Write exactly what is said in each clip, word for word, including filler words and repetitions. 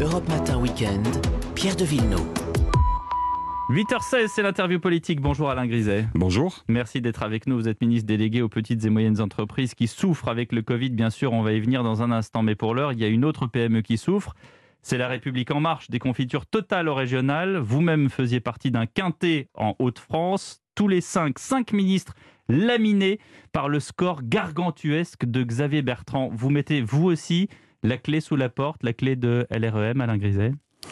Europe Matin Week-end, Pierre de Villeneuve. huit heures seize, c'est l'interview politique. Bonjour Alain Griset. Bonjour. Merci d'être avec nous. Vous êtes ministre délégué aux petites et moyennes entreprises qui souffrent avec le Covid. Bien sûr, on va y venir dans un instant. Mais pour l'heure, il y a une autre P M E qui souffre. C'est La République En Marche, des confitures totales au régional. Vous-même faisiez partie d'un quintet en Hauts-de-France. Tous les cinq, cinq ministres laminés par le score gargantuesque de Xavier Bertrand. Vous mettez, vous aussi, la clé sous la porte, la clé de L R E M, Alain Griset?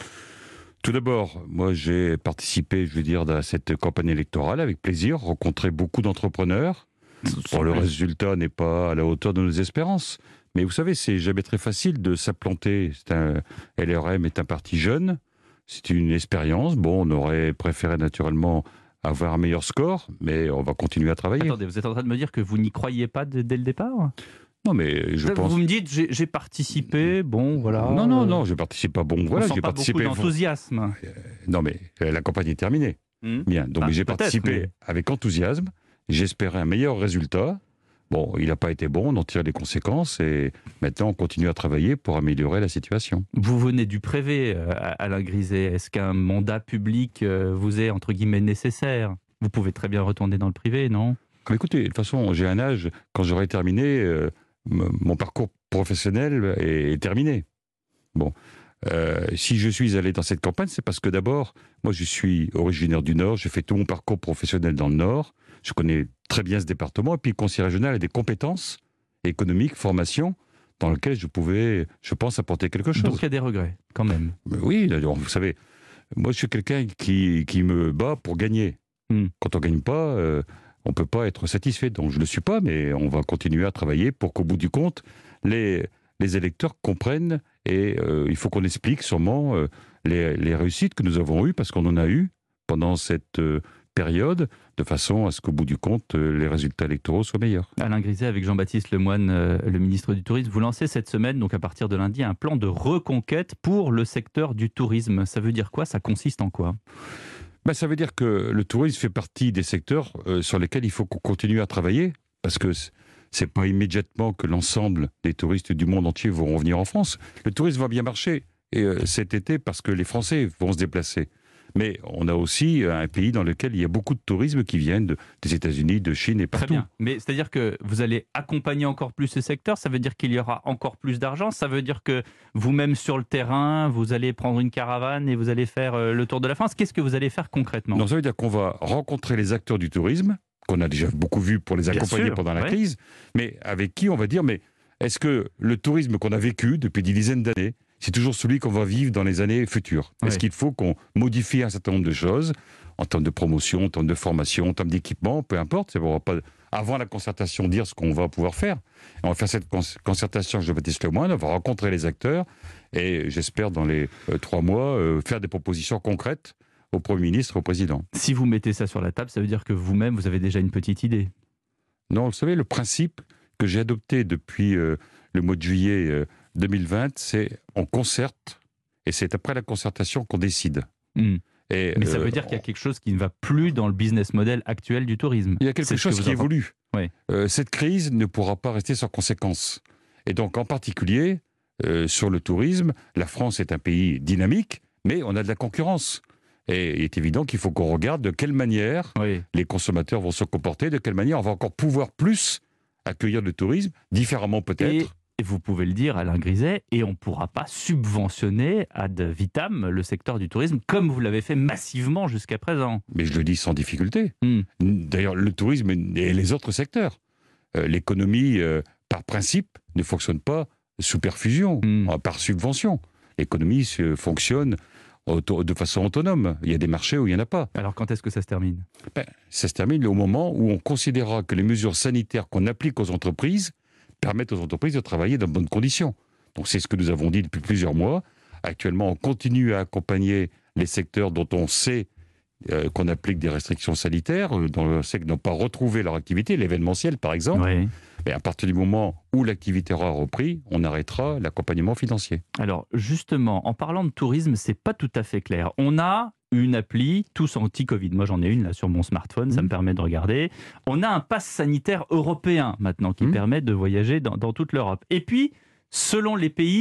Tout d'abord, moi j'ai participé, je veux dire, à cette campagne électorale avec plaisir, rencontré beaucoup d'entrepreneurs. Bon, le résultat n'est pas à la hauteur de nos espérances. Mais vous savez, c'est jamais très facile de s'implanter. C'est un, L R M est un parti jeune, c'est une expérience. Bon, on aurait préféré naturellement avoir un meilleur score, mais on va continuer à travailler. Attendez, vous êtes en train de me dire que vous n'y croyez pas dès, dès le départ? Non, mais je vous pense... Vous me dites, j'ai, j'ai participé, bon, voilà... Non, non, non, je participe pas, bon, voilà, on sent j'ai pas participé... beaucoup d'enthousiasme. Euh, non, mais la campagne est terminée. Mmh. Bien, donc bah, j'ai participé mais... avec enthousiasme, j'espérais un meilleur résultat. Bon, il n'a pas été bon, on en tire les conséquences et maintenant on continue à travailler pour améliorer la situation. Vous venez du privé, euh, Alain Griset. Est-ce qu'un mandat public euh, vous est, entre guillemets, nécessaire? Vous pouvez très bien retourner dans le privé, non? Mais écoutez, de toute façon, j'ai un âge, quand j'aurai terminé, euh, m- mon parcours professionnel est, est terminé. Bon, euh, si je suis allé dans cette campagne, c'est parce que d'abord, moi je suis originaire du Nord, j'ai fait tout mon parcours professionnel dans le Nord, je connais très bien ce département, et puis le conseil régional a des compétences économiques, formation, dans lesquelles je pouvais, je pense, apporter quelque chose. Donc il y a des regrets, quand même. Mais oui, d'ailleurs, vous savez, moi je suis quelqu'un qui, qui me bat pour gagner. Hmm. Quand on ne gagne pas, euh, on ne peut pas être satisfait. Donc je ne le suis pas, mais on va continuer à travailler pour qu'au bout du compte, les, les électeurs comprennent et euh, il faut qu'on explique sûrement euh, les, les réussites que nous avons eues, parce qu'on en a eu pendant cette euh, période, de façon à ce qu'au bout du compte, euh, les résultats électoraux soient meilleurs. Alain Griset, avec Jean-Baptiste Lemoyne, euh, le ministre du Tourisme, vous lancez cette semaine, donc à partir de lundi, un plan de reconquête pour le secteur du tourisme. Ça veut dire quoi? Ça consiste en quoi? Ben, ça veut dire que le tourisme fait partie des secteurs euh, sur lesquels il faut qu'on continue à travailler, parce que c'est pas immédiatement que l'ensemble des touristes du monde entier vont revenir en France. Le tourisme va bien marcher et, euh, cet été parce que les Français vont se déplacer. Mais on a aussi un pays dans lequel il y a beaucoup de tourisme qui viennent de, des États-Unis, de Chine et partout. Très bien. Mais c'est-à-dire que vous allez accompagner encore plus ce secteur, ça veut dire qu'il y aura encore plus d'argent, ça veut dire que vous-même sur le terrain, vous allez prendre une caravane et vous allez faire le tour de la France. Qu'est-ce que vous allez faire concrètement? Non, ça veut dire qu'on va rencontrer les acteurs du tourisme, qu'on a déjà beaucoup vu pour les accompagner sûr, pendant la ouais. crise, mais avec qui on va dire, mais est-ce que le tourisme qu'on a vécu depuis des dizaines d'années, c'est toujours celui qu'on va vivre dans les années futures? Est-ce oui. qu'il faut qu'on modifie un certain nombre de choses en termes de promotion, en termes de formation, en termes d'équipement, peu importe. On va pas, avant la concertation, dire ce qu'on va pouvoir faire. On va faire cette concertation avec Jean-Baptiste Lemoyne, on va rencontrer les acteurs et j'espère dans les euh, trois mois euh, faire des propositions concrètes au Premier ministre et au Président. Si vous mettez ça sur la table, ça veut dire que vous-même, vous avez déjà une petite idée? Non, vous savez, le principe que j'ai adopté depuis euh, le mois de juillet euh, deux mille vingt, c'est on concerte, et c'est après la concertation qu'on décide. Mmh. Et, Mais ça euh, veut dire qu'il y a quelque chose qui ne va plus dans le business model actuel du tourisme. Il y a quelque chose qui évolue. Oui. Euh, cette crise ne pourra pas rester sans conséquences. Et donc, en particulier, euh, sur le tourisme, la France est un pays dynamique, mais on a de la concurrence. Et il est évident qu'il faut qu'on regarde de quelle manière oui. les consommateurs vont se comporter, de quelle manière on va encore pouvoir plus accueillir le tourisme, différemment peut-être. Et... Et vous pouvez le dire, Alain Griset, et on ne pourra pas subventionner ad vitam le secteur du tourisme comme vous l'avez fait massivement jusqu'à présent. Mais je le dis sans difficulté. Mm. D'ailleurs, le tourisme et les autres secteurs. Euh, l'économie, euh, par principe, ne fonctionne pas sous perfusion, mm. par subvention. L'économie euh, fonctionne auto- de façon autonome. Il y a des marchés où il n'y en a pas. Alors quand est-ce que ça se termine? Ben, ça se termine au moment où on considérera que les mesures sanitaires qu'on applique aux entreprises permettent aux entreprises de travailler dans de bonnes conditions. Donc c'est ce que nous avons dit depuis plusieurs mois. Actuellement, on continue à accompagner les secteurs dont on sait euh, qu'on applique des restrictions sanitaires, euh, dont on sait qu'ils n'ont pas retrouvé leur activité, l'événementiel par exemple. Oui. Mais à partir du moment où l'activité aura repris, on arrêtera l'accompagnement financier. Alors justement, en parlant de tourisme, c'est pas tout à fait clair. On a une appli tous anti-Covid. Moi, j'en ai une là sur mon smartphone, mmh. ça me permet de regarder. On a un pass sanitaire européen maintenant qui mmh. permet de voyager dans, dans toute l'Europe. Et puis, selon les pays,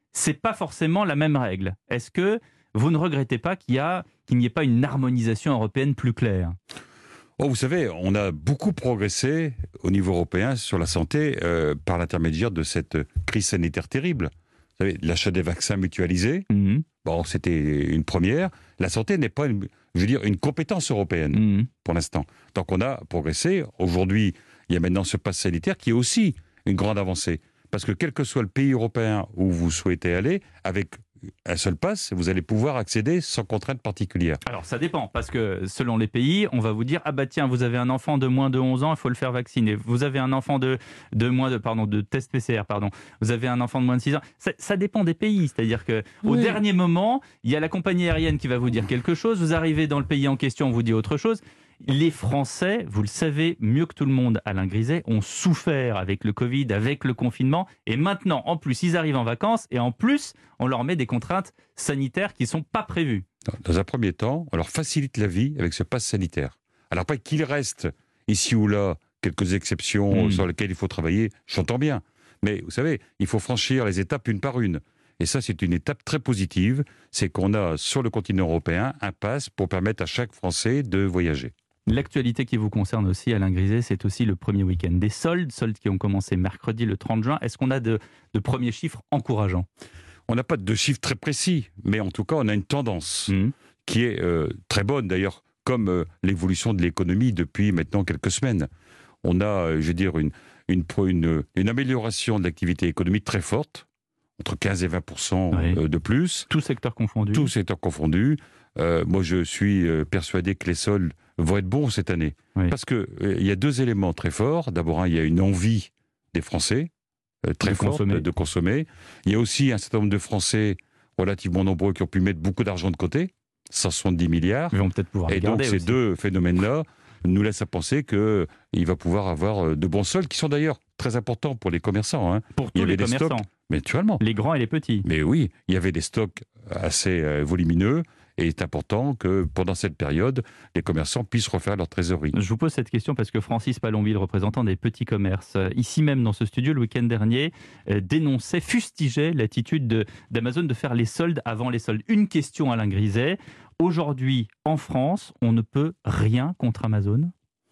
c'est pas forcément la même règle. Est-ce que vous ne regrettez pas qu'il y a, qu'il n'y ait pas une harmonisation européenne plus claire ? Oh, vous savez, on a beaucoup progressé au niveau européen sur la santé euh, par l'intermédiaire de cette crise sanitaire terrible. Vous savez, l'achat des vaccins mutualisés, mmh. bon, c'était une première. La santé n'est pas, une, je veux dire, une compétence européenne mmh. pour l'instant. Donc on a progressé. Aujourd'hui, il y a maintenant ce pass sanitaire qui est aussi une grande avancée. Parce que quel que soit le pays européen où vous souhaitez aller, avec un seul pass, vous allez pouvoir accéder sans contrainte particulière. Alors ça dépend, parce que selon les pays, on va vous dire « Ah bah tiens, vous avez un enfant de moins de onze ans, il faut le faire vacciner. Vous avez un enfant de, de moins de, pardon, de test P C R, pardon. Vous avez un enfant de moins de six ans. » Ça, ça dépend des pays, c'est-à-dire qu'au oui. dernier moment, il y a la compagnie aérienne qui va vous dire quelque chose, vous arrivez dans le pays en question, on vous dit autre chose. Les Français, vous le savez mieux que tout le monde, Alain Griset, ont souffert avec le Covid, avec le confinement. Et maintenant, en plus, ils arrivent en vacances et en plus, on leur met des contraintes sanitaires qui ne sont pas prévues. Dans un premier temps, on leur facilite la vie avec ce pass sanitaire. Alors après qu'il reste ici ou là quelques exceptions mmh. sur lesquelles il faut travailler, j'entends bien. Mais vous savez, il faut franchir les étapes une par une. Et ça, c'est une étape très positive. C'est qu'on a sur le continent européen un pass pour permettre à chaque Français de voyager. L'actualité qui vous concerne aussi, Alain Griset, c'est aussi le premier week-end des soldes, soldes qui ont commencé mercredi le trente juin. Est-ce qu'on a de, de premiers chiffres encourageants ? On n'a pas de chiffres très précis, mais en tout cas, on a une tendance mmh. qui est euh, très bonne d'ailleurs, comme euh, l'évolution de l'économie depuis maintenant quelques semaines. On a, euh, je veux dire, une, une, une, une amélioration de l'activité économique très forte, entre quinze et vingt pour cent oui. euh, de plus. Tout secteur confondu. Tout secteur confondu. Euh, moi, je suis euh, persuadé que les soldes vont être bons cette année. Oui. Parce qu'il euh, y a deux éléments très forts. D'abord, il y a une envie des Français, euh, très de forte, consommer. De, de consommer. Il y a aussi un certain nombre de Français relativement nombreux qui ont pu mettre beaucoup d'argent de côté, cent soixante-dix milliards. Ils vont peut-être pouvoir Et donc, ces aussi. deux phénomènes-là nous laissent à penser qu'il va pouvoir avoir de bons soldes, qui sont d'ailleurs très importants pour les commerçants. Hein. Pour tous il y avait les des commerçants. stocks, mais naturellement. Les grands et les petits. Mais oui, il y avait des stocks assez euh, volumineux. Et il est important que pendant cette période, les commerçants puissent refaire leur trésorerie. Je vous pose cette question parce que Francis Palonville, représentant des petits commerces, ici même dans ce studio le week-end dernier, euh, dénonçait, fustigeait l'attitude de, d'Amazon de faire les soldes avant les soldes. Une question, Alain Griset. Aujourd'hui, en France, on ne peut rien contre Amazon ?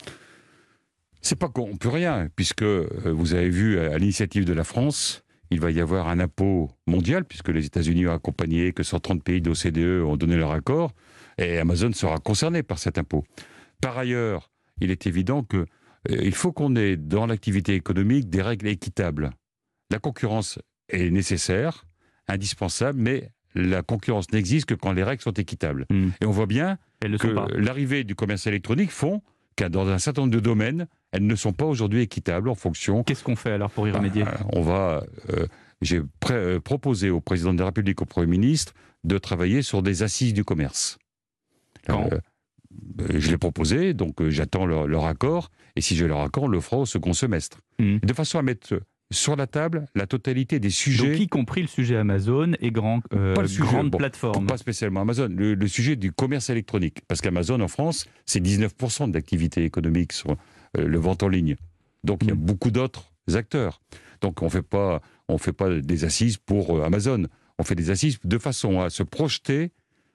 C'est pas qu'on ne peut rien, puisque euh, vous avez vu à l'initiative de la France, il va y avoir un impôt mondial, puisque les États-Unis ont accompagné, que cent trente pays de l'O C D E ont donné leur accord, et Amazon sera concerné par cet impôt. Par ailleurs, il est évident qu'il euh, faut qu'on ait dans l'activité économique des règles équitables. La concurrence est nécessaire, indispensable, mais la concurrence n'existe que quand les règles sont équitables. Mmh. Et on voit bien que l'arrivée du commerce électronique font qu'à dans un certain nombre de domaines, elles ne sont pas aujourd'hui équitables en fonction... Qu'est-ce qu'on fait alors pour y remédier ? euh, On va... Euh, j'ai pré- euh, proposé au président de la République, au Premier ministre, de travailler sur des assises du commerce. Quand euh, Je l'ai proposé, donc euh, j'attends leur, leur accord, et si j'ai leur accord, on le fera au second semestre. Mmh. De façon à mettre sur la table la totalité des sujets... Donc y compris le sujet Amazon et grand, euh, pas le sujet, grande bon, plateforme. Pas spécialement Amazon, le, le sujet du commerce électronique. Parce qu'Amazon en France, c'est dix-neuf pour cent de l'activité économique sur euh, le vente en ligne. Donc il mmh. y a beaucoup d'autres acteurs. Donc on fait pas, on fait pas des assises pour euh, Amazon. On fait des assises de façon à se projeter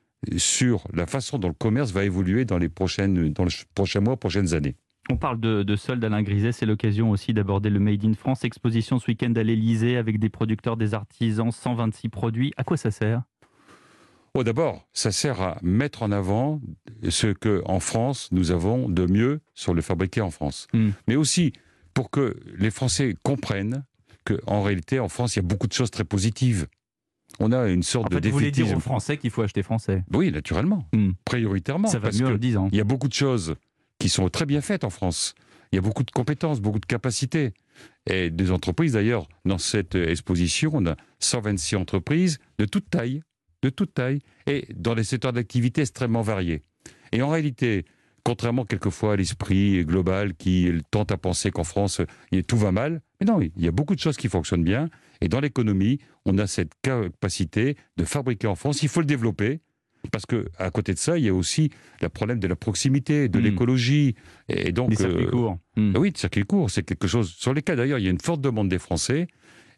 sur la façon dont le commerce va évoluer dans les prochaines, dans les prochains mois, prochaines années. On parle de, de soldes, Alain Griset, c'est l'occasion aussi d'aborder le Made in France, exposition ce week-end à l'Élysée avec des producteurs, des artisans, cent vingt-six produits. À quoi ça sert ? Oh, d'abord, ça sert à mettre en avant ce qu'en France, nous avons de mieux sur le fabriqué en France. Mmh. Mais aussi pour que les Français comprennent qu'en réalité, en France, il y a beaucoup de choses très positives. On a une sorte en fait, de défaitisme. Vous voulez dire aux Français qu'il faut acheter français ? Oui, naturellement, mmh. prioritairement. Ça va parce mieux en le disant. Il y a beaucoup de choses qui sont très bien faites en France. Il y a beaucoup de compétences, beaucoup de capacités. Et des entreprises, d'ailleurs, dans cette exposition, on a cent vingt-six entreprises de toute taille, de toute taille, et dans des secteurs d'activité extrêmement variés. Et en réalité, contrairement quelquefois à l'esprit global qui tente à penser qu'en France, tout va mal, mais non, il y a beaucoup de choses qui fonctionnent bien. Et dans l'économie, on a cette capacité de fabriquer en France. Il faut le développer. Parce qu'à côté de ça, il y a aussi le problème de la proximité, de mmh. l'écologie. Et donc, des circuits euh, courts. Mmh. Oui, des circuits courts, c'est quelque chose sur lesquels d'ailleurs il y a une forte demande des Français.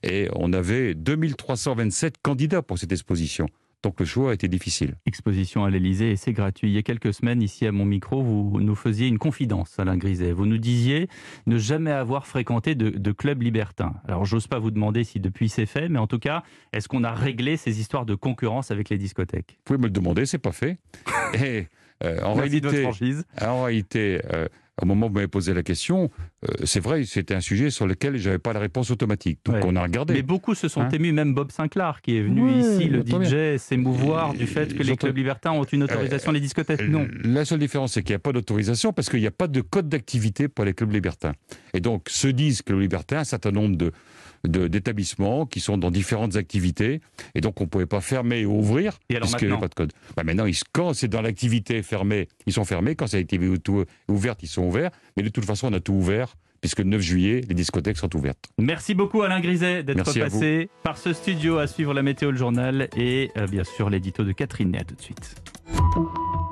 Et on avait deux mille trois cent vingt-sept candidats pour cette exposition. Donc le choix a été difficile. Exposition à l'Élysée et c'est gratuit. Il y a quelques semaines, ici à mon micro, vous nous faisiez une confidence, Alain Griset. Vous nous disiez ne jamais avoir fréquenté de, de club libertin. Alors j'ose pas vous demander si depuis c'est fait, mais en tout cas, est-ce qu'on a réglé ces histoires de concurrence avec les discothèques? Vous pouvez me le demander, c'est pas fait. Et euh, en, Merci de votre réalité, franchise. en réalité, euh, au moment où vous m'avez posé la question, euh, c'est vrai, c'était un sujet sur lequel je n'avais pas la réponse automatique. Donc Ouais. on a regardé. Mais beaucoup se sont Hein émus, même Bob Sinclair, qui est venu Ouais, ici, le j'entends D J, bien. s'émouvoir du fait que les J'entends- clubs libertins ont une autorisation, Euh, les discothèques non. La seule différence, c'est qu'il n'y a pas d'autorisation parce qu'il n'y a pas de code d'activité pour les clubs libertins. Et donc, se disent clubs libertins un certain nombre de, de- d'établissements qui sont dans différentes activités. Et donc, on ne pouvait pas fermer et ouvrir Et alors puisqu'il n'y avait maintenant pas de code. Bah maintenant, ils- quand c'est dans l'activité fermée, ils sont fermés. Quand c'est l'activité ou- ouverte, ils sont ouverts. Mais de toute façon, on a tout ouvert puisque le neuf juillet, les discothèques sont ouvertes. Merci beaucoup Alain Griset d'être Merci à passé par ce studio à suivre la météo, le journal et euh, bien sûr l'édito de Catherine. Et à tout de suite.